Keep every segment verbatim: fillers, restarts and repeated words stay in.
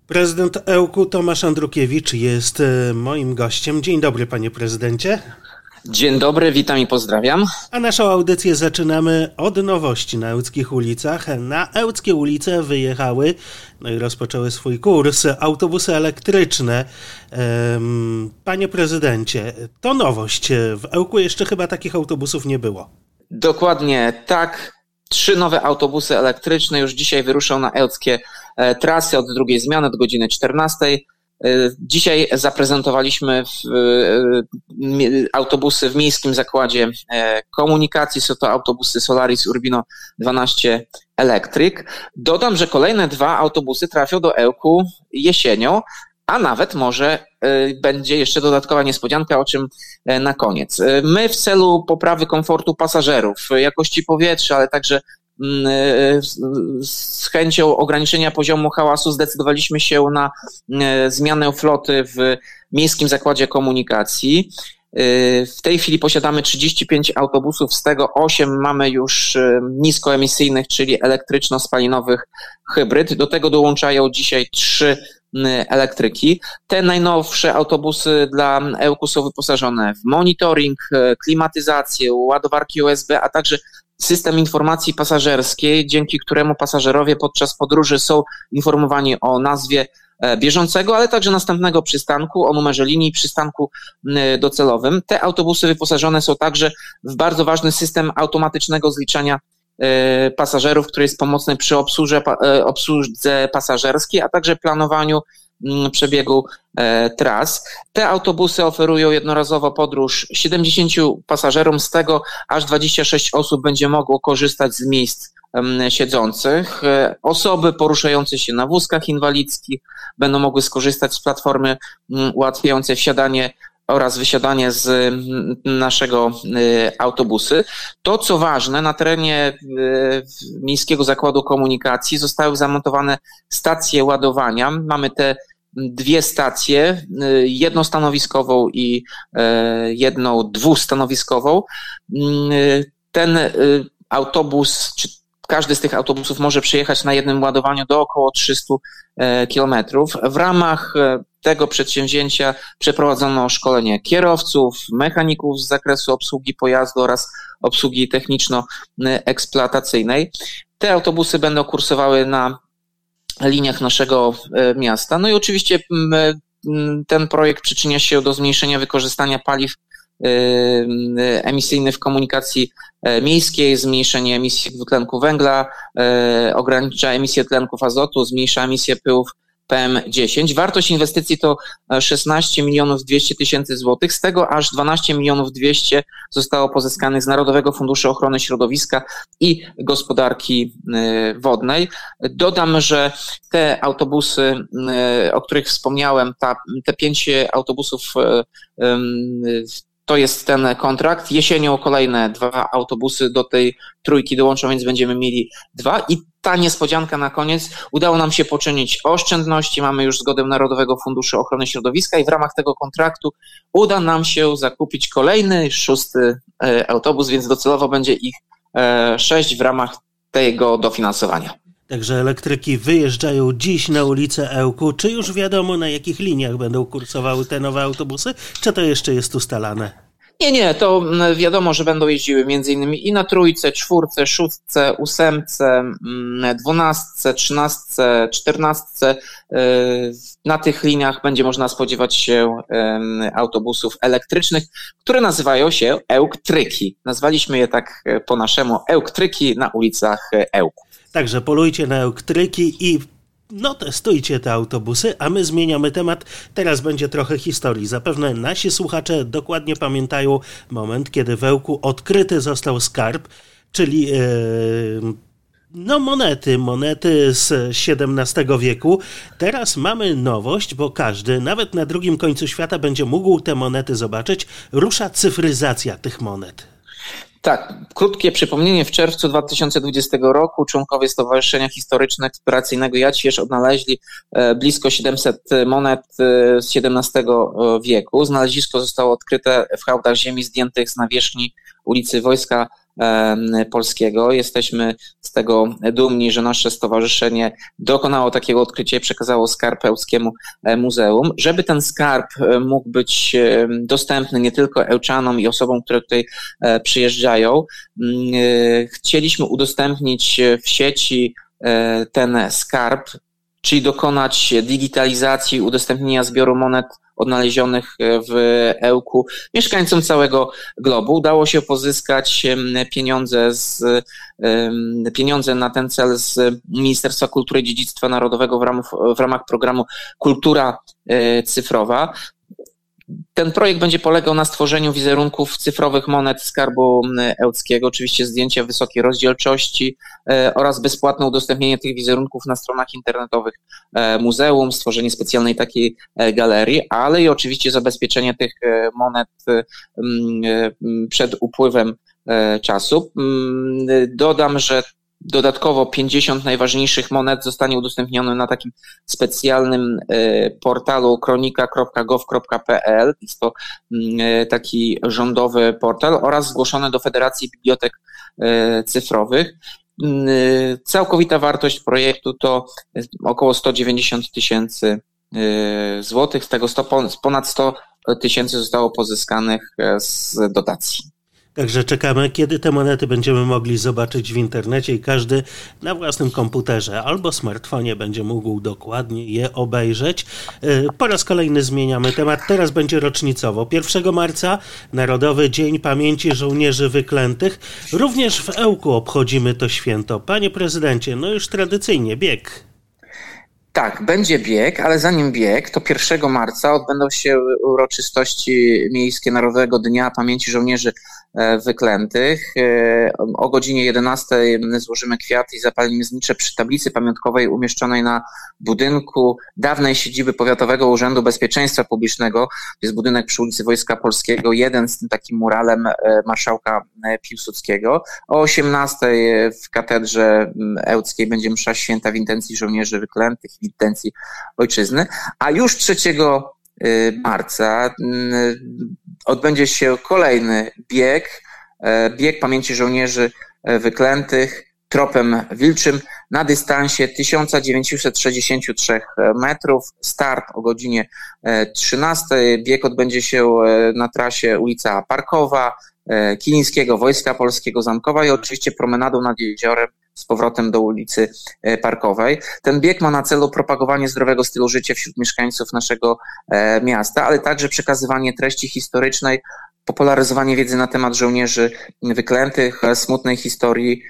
Prezydent Ełku Tomasz Andrukiewicz jest moim gościem. Dzień dobry, panie prezydencie. Dzień dobry, witam i pozdrawiam. A naszą audycję zaczynamy od nowości na ełckich ulicach. Na ełckie ulice wyjechały, no i rozpoczęły swój kurs, autobusy elektryczne. Panie prezydencie, to nowość. W Ełku jeszcze chyba takich autobusów nie było. Dokładnie tak. Trzy nowe autobusy elektryczne już dzisiaj wyruszą na ełckie trasy od drugiej zmiany, od godziny czternastej. Dzisiaj zaprezentowaliśmy w, autobusy w Miejskim Zakładzie Komunikacji. Są to autobusy Solaris Urbino dwanaście Electric. Dodam, że kolejne dwa autobusy trafią do Ełku jesienią, a nawet może będzie jeszcze dodatkowa niespodzianka, o czym na koniec. My w celu poprawy komfortu pasażerów, jakości powietrza, ale także z chęcią ograniczenia poziomu hałasu zdecydowaliśmy się na zmianę floty w Miejskim Zakładzie Komunikacji. W tej chwili posiadamy trzydzieści pięć autobusów, z tego osiem mamy już niskoemisyjnych, czyli elektryczno-spalinowych hybryd. Do tego dołączają dzisiaj trzy elektryki. Te najnowsze autobusy dla Ełku są wyposażone w monitoring, klimatyzację, ładowarki U S B, a także system informacji pasażerskiej, dzięki któremu pasażerowie podczas podróży są informowani o nazwie bieżącego, ale także następnego przystanku, o numerze linii, przystanku docelowym. Te autobusy wyposażone są także w bardzo ważny system automatycznego zliczania pasażerów, który jest pomocny przy obsłudze, obsłudze pasażerskiej, a także planowaniu przebiegu tras. Te autobusy oferują jednorazowo podróż siedemdziesięciu pasażerom, z tego aż dwadzieścia sześć osób będzie mogło korzystać z miejsc siedzących. Osoby poruszające się na wózkach inwalidzkich będą mogły skorzystać z platformy ułatwiającej wsiadanie oraz wysiadanie z naszego autobusy. To, co ważne, na terenie Miejskiego Zakładu Komunikacji zostały zamontowane stacje ładowania. Mamy te dwie stacje, jedną stanowiskową i jedną dwustanowiskową. Ten autobus, czy każdy z tych autobusów może przyjechać na jednym ładowaniu do około trzysta kilometrów. W ramach tego przedsięwzięcia przeprowadzono szkolenie kierowców, mechaników z zakresu obsługi pojazdu oraz obsługi techniczno-eksploatacyjnej. Te autobusy będą kursowały na liniach naszego miasta. No i oczywiście ten projekt przyczynia się do zmniejszenia wykorzystania paliw emisyjnych w komunikacji miejskiej, zmniejszenie emisji dwutlenku węgla, ogranicza emisję tlenków azotu, zmniejsza emisję pyłów P M dziesięć. Wartość inwestycji to szesnaście milionów dwieście tysięcy złotych, z tego aż dwanaście milionów dwieście zostało pozyskanych z Narodowego Funduszu Ochrony Środowiska i Gospodarki Wodnej. Dodam, że te autobusy, o których wspomniałem, ta, te pięć autobusów to jest ten kontrakt. Jesienią kolejne dwa autobusy do tej trójki dołączą, więc będziemy mieli dwa. I ta niespodzianka na koniec. Udało nam się poczynić oszczędności. Mamy już zgodę Narodowego Funduszu Ochrony Środowiska i w ramach tego kontraktu uda nam się zakupić kolejny, szósty autobus, więc docelowo będzie ich sześć w ramach tego dofinansowania. Także elektryki wyjeżdżają dziś na ulicę Ełku. Czy już wiadomo, na jakich liniach będą kursowały te nowe autobusy? Czy to jeszcze jest ustalane? Nie, nie, to wiadomo, że będą jeździły między innymi i na trójce, czwórce, szóstce, ósemce, dwunastce, trzynastce, czternastce. Na tych liniach będzie można spodziewać się autobusów elektrycznych, które nazywają się Ełktryki. Nazwaliśmy je tak po naszemu Ełktryki na ulicach Ełku. Także polujcie na Ełktryki i no testujcie te autobusy, a my zmieniamy temat. Teraz będzie trochę historii. Zapewne nasi słuchacze dokładnie pamiętają moment, kiedy w Ełku odkryty został skarb, czyli yy, no monety, monety z siedemnastego wieku. Teraz mamy nowość, bo każdy, nawet na drugim końcu świata, będzie mógł te monety zobaczyć. Rusza cyfryzacja tych monet. Tak, krótkie przypomnienie. W czerwcu dwa tysiące dwudziestego roku członkowie Stowarzyszenia Historyczno-Eksploracyjnego Jacierz odnaleźli blisko siedemset monet z siedemnastego wieku. Znalezisko zostało odkryte w hałdach ziemi zdjętych z nawierzchni ulicy Wojska polskiego. Jesteśmy z tego dumni, że nasze stowarzyszenie dokonało takiego odkrycia i przekazało skarb Ełckiemu Muzeum. Żeby ten skarb mógł być dostępny nie tylko Ełczanom i osobom, które tutaj przyjeżdżają, chcieliśmy udostępnić w sieci ten skarb, czyli dokonać digitalizacji, udostępnienia zbioru monet odnalezionych w Ełku mieszkańcom całego globu. Udało się pozyskać pieniądze, z, pieniądze na ten cel z Ministerstwa Kultury i Dziedzictwa Narodowego w ramach, w ramach programu Kultura Cyfrowa. Ten projekt będzie polegał na stworzeniu wizerunków cyfrowych monet Skarbu Ełckiego, oczywiście zdjęcia wysokiej rozdzielczości oraz bezpłatne udostępnienie tych wizerunków na stronach internetowych muzeum, stworzenie specjalnej takiej galerii, ale i oczywiście zabezpieczenie tych monet przed upływem czasu. Dodam, że dodatkowo pięćdziesiąt najważniejszych monet zostanie udostępnionych na takim specjalnym portalu kronika kropka gov kropka p l. Jest to taki rządowy portal oraz zgłoszone do Federacji Bibliotek Cyfrowych. Całkowita wartość projektu to około sto dziewięćdziesiąt tysięcy złotych, z tego ponad sto tysięcy zostało pozyskanych z dotacji. Także czekamy, kiedy te monety będziemy mogli zobaczyć w internecie i każdy na własnym komputerze albo smartfonie będzie mógł dokładnie je obejrzeć. Po raz kolejny zmieniamy temat. Teraz będzie rocznicowo. pierwszego marca Narodowy Dzień Pamięci Żołnierzy Wyklętych. Również w Ełku obchodzimy to święto. Panie prezydencie, no już tradycyjnie bieg. Tak, będzie bieg, ale zanim bieg, to pierwszego marca odbędą się uroczystości miejskie Narodowego Dnia Pamięci Żołnierzy Wyklętych. O godzinie jedenastej złożymy kwiaty i zapalimy znicze przy tablicy pamiątkowej umieszczonej na budynku dawnej siedziby Powiatowego Urzędu Bezpieczeństwa Publicznego. To jest budynek przy ulicy Wojska Polskiego, jeden z tym takim muralem marszałka Piłsudskiego. O osiemnastej w katedrze ełckiej będzie msza święta w intencji żołnierzy wyklętych, w intencji ojczyzny, a już trzeciego marca odbędzie się kolejny bieg, bieg pamięci żołnierzy wyklętych tropem wilczym na dystansie tysiąc dziewięćset sześćdziesiąt trzy metrów. Start o godzinie trzynastej. Bieg odbędzie się na trasie ulica Parkowa, Kilińskiego, Wojska Polskiego, Zamkowa i oczywiście promenadą nad jeziorem z powrotem do ulicy Parkowej. Ten bieg ma na celu propagowanie zdrowego stylu życia wśród mieszkańców naszego miasta, ale także przekazywanie treści historycznej, popularyzowanie wiedzy na temat żołnierzy wyklętych, smutnej historii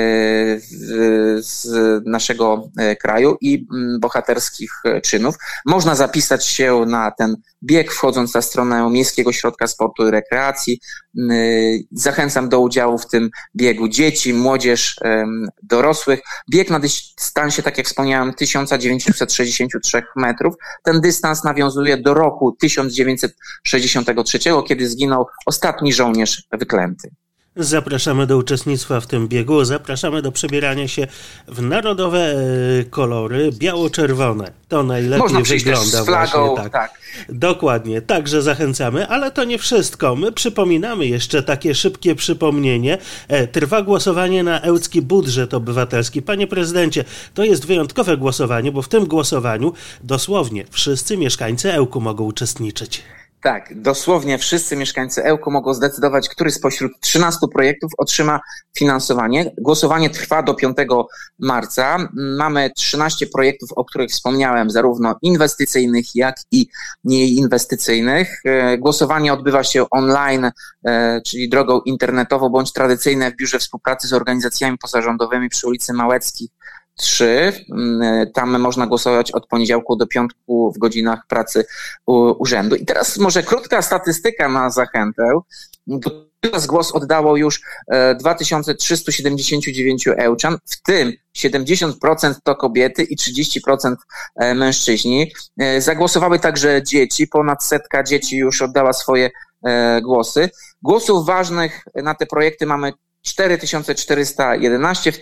z naszego kraju i bohaterskich czynów. Można zapisać się na ten bieg, wchodząc na stronę Miejskiego Ośrodka Sportu i Rekreacji. Zachęcam do udziału w tym biegu dzieci, młodzież, dorosłych. Bieg na dystansie, tak jak wspomniałem, tysiąc dziewięćset sześćdziesiąt trzy metrów. Ten dystans nawiązuje do roku tysiąc dziewięćset sześćdziesiątego trzeciego, kiedy zginął ostatni żołnierz wyklęty. Zapraszamy do uczestnictwa w tym biegu, zapraszamy do przebierania się w narodowe kolory biało-czerwone. To najlepiej Można wygląda z flagą, właśnie tak. tak. Dokładnie, także zachęcamy, ale to nie wszystko. My przypominamy jeszcze takie szybkie przypomnienie. Trwa głosowanie na ełcki budżet obywatelski. Panie prezydencie, to jest wyjątkowe głosowanie, bo w tym głosowaniu dosłownie wszyscy mieszkańcy Ełku mogą uczestniczyć. Tak, dosłownie wszyscy mieszkańcy Ełku mogą zdecydować, który spośród trzynastu projektów otrzyma finansowanie. Głosowanie trwa do piątego marca. Mamy trzynaście projektów, o których wspomniałem, zarówno inwestycyjnych, jak i nieinwestycyjnych. Głosowanie odbywa się online, czyli drogą internetową, bądź tradycyjne w Biurze Współpracy z organizacjami pozarządowymi przy ulicy Małeckiej trzy. Tam można głosować od poniedziałku do piątku w godzinach pracy urzędu. I teraz może krótka statystyka na zachętę. Dotychczas głos oddało już dwa tysiące trzysta siedemdziesiąt dziewięć Ełczan, w tym siedemdziesiąt procent to kobiety i trzydzieści procent mężczyźni. Zagłosowały także dzieci, ponad setka dzieci już oddała swoje głosy. Głosów ważnych na te projekty mamy cztery tysiące czterysta jedenaście, w tym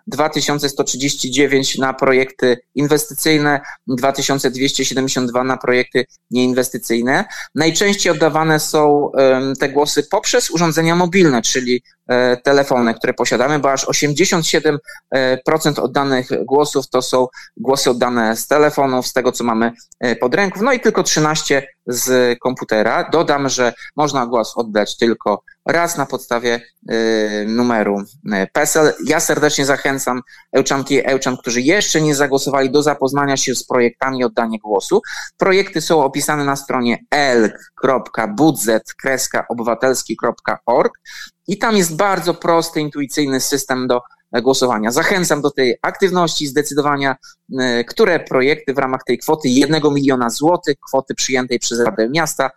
dwa tysiące sto trzydzieści dziewięć na projekty inwestycyjne, dwa tysiące dwieście siedemdziesiąt dwa na projekty nieinwestycyjne. Najczęściej oddawane są te głosy poprzez urządzenia mobilne, czyli telefony, które posiadamy, bo aż osiemdziesiąt siedem procent oddanych głosów to są głosy oddane z telefonów, z tego co mamy pod ręką, no i tylko trzynaście z komputera. Dodam, że można głos oddać tylko raz na podstawie y, numeru P E S E L. Ja serdecznie zachęcam Ełczanki i Ełczan, którzy jeszcze nie zagłosowali, do zapoznania się z projektami oddania głosu. Projekty są opisane na stronie elk kropka budżet kropka obywatelski kropka org i tam jest bardzo prosty, intuicyjny system do głosowania. Zachęcam do tej aktywności, zdecydowania, które projekty w ramach tej kwoty jednego miliona złotych, kwoty przyjętej przez Radę Miasta,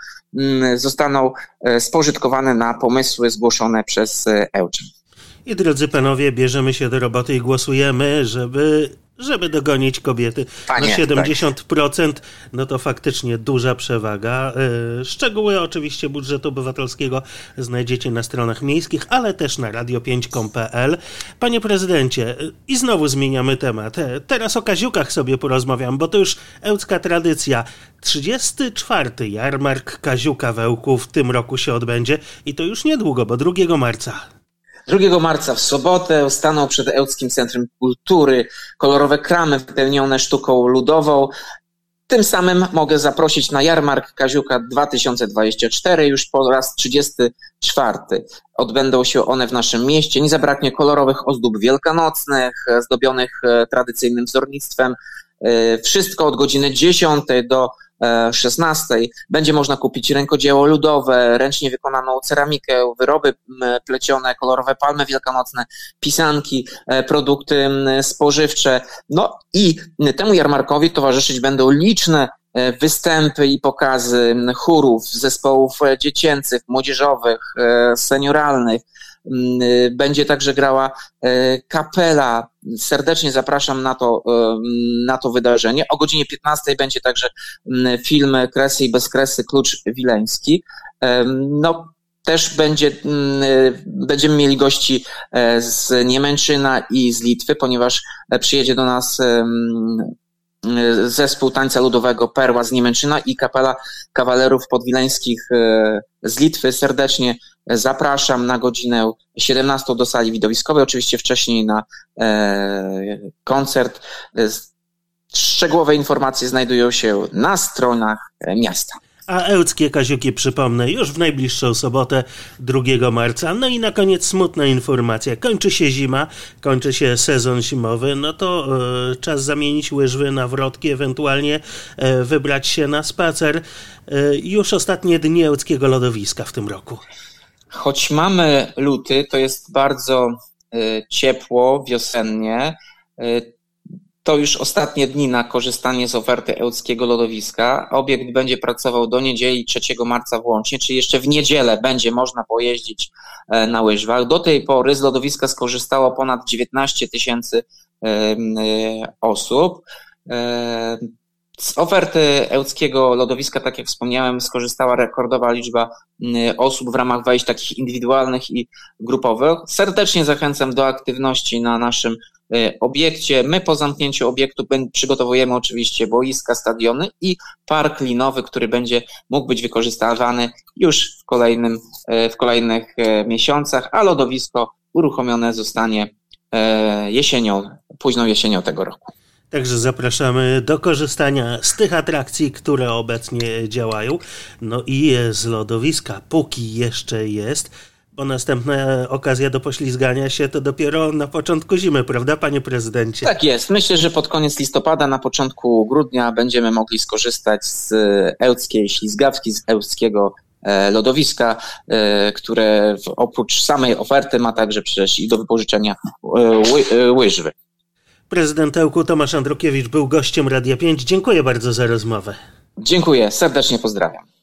zostaną spożytkowane na pomysły zgłoszone przez Ełczan. I drodzy panowie, bierzemy się do roboty i głosujemy, żeby... żeby dogonić kobiety. Panie, na siedemdziesiąt procent, tak. No to faktycznie duża przewaga. Szczegóły oczywiście budżetu obywatelskiego znajdziecie na stronach miejskich, ale też na radio pięć kropka com kropka pe el. Panie prezydencie, i znowu zmieniamy temat. Teraz o Kaziukach sobie porozmawiam, bo to już ełcka tradycja. trzydziesty czwarty jarmark Kaziuka w Ełku w tym roku się odbędzie i to już niedługo, bo drugiego marca. drugiego marca w sobotę stanął przed Ełckim Centrum Kultury kolorowe kramy wypełnione sztuką ludową. Tym samym mogę zaprosić na jarmark Kaziuka dwa tysiące dwudziesty czwarty, już po raz trzydziesty czwarty. Odbędą się one w naszym mieście. Nie zabraknie kolorowych ozdób wielkanocnych, zdobionych tradycyjnym wzornictwem. Wszystko od godziny dziesiątej do szesnastej. Będzie można kupić rękodzieło ludowe, ręcznie wykonaną ceramikę, wyroby plecione, kolorowe palmy wielkanocne, pisanki, produkty spożywcze. No i temu jarmarkowi towarzyszyć będą liczne występy i pokazy chórów, zespołów dziecięcych, młodzieżowych, senioralnych. Będzie także grała kapela. Serdecznie zapraszam na to, na to wydarzenie. O godzinie piętnastej będzie także film Kresy i bezkresy Klucz Wileński. No, też będzie, będziemy mieli gości z Niemęczyna i z Litwy, ponieważ przyjedzie do nas zespół tańca ludowego Perła z Niemęczyna i kapela kawalerów podwileńskich z Litwy. Serdecznie zapraszam na godzinę siedemnastą do sali widowiskowej, oczywiście wcześniej na e, koncert. Szczegółowe informacje znajdują się na stronach miasta. A ełckie Kaziuki, przypomnę, już w najbliższą sobotę, drugiego marca. No i na koniec smutna informacja. Kończy się zima, kończy się sezon zimowy, no to e, czas zamienić łyżwy na wrotki, ewentualnie e, wybrać się na spacer. E, już ostatnie dni ełckiego lodowiska w tym roku. Choć mamy luty, to jest bardzo y, ciepło, wiosennie. Y, to już ostatnie dni na korzystanie z oferty ełckiego lodowiska. Obiekt będzie pracował do niedzieli trzeciego marca włącznie, czyli jeszcze w niedzielę będzie można pojeździć y, na łyżwach. Do tej pory z lodowiska skorzystało ponad dziewiętnaście tysięcy y, y, osób. Y, Z oferty ełckiego lodowiska, tak jak wspomniałem, skorzystała rekordowa liczba osób w ramach wejść takich indywidualnych i grupowych. Serdecznie zachęcam do aktywności na naszym obiekcie. My po zamknięciu obiektu przygotowujemy oczywiście boiska, stadiony i park linowy, który będzie mógł być wykorzystywany już w kolejnym, w kolejnych miesiącach, a lodowisko uruchomione zostanie jesienią, późną jesienią tego roku. Także zapraszamy do korzystania z tych atrakcji, które obecnie działają. No i z lodowiska, póki jeszcze jest, bo następna okazja do poślizgania się to dopiero na początku zimy, prawda, panie prezydencie? Tak jest. Myślę, że pod koniec listopada, na początku grudnia będziemy mogli skorzystać z ełckiej ślizgawki, z ełckiego lodowiska, które oprócz samej oferty ma także przecież i do wypożyczenia ły- łyżwy. Prezydent Ełku Tomasz Andrukiewicz był gościem Radia pięć. Dziękuję bardzo za rozmowę. Dziękuję, serdecznie pozdrawiam.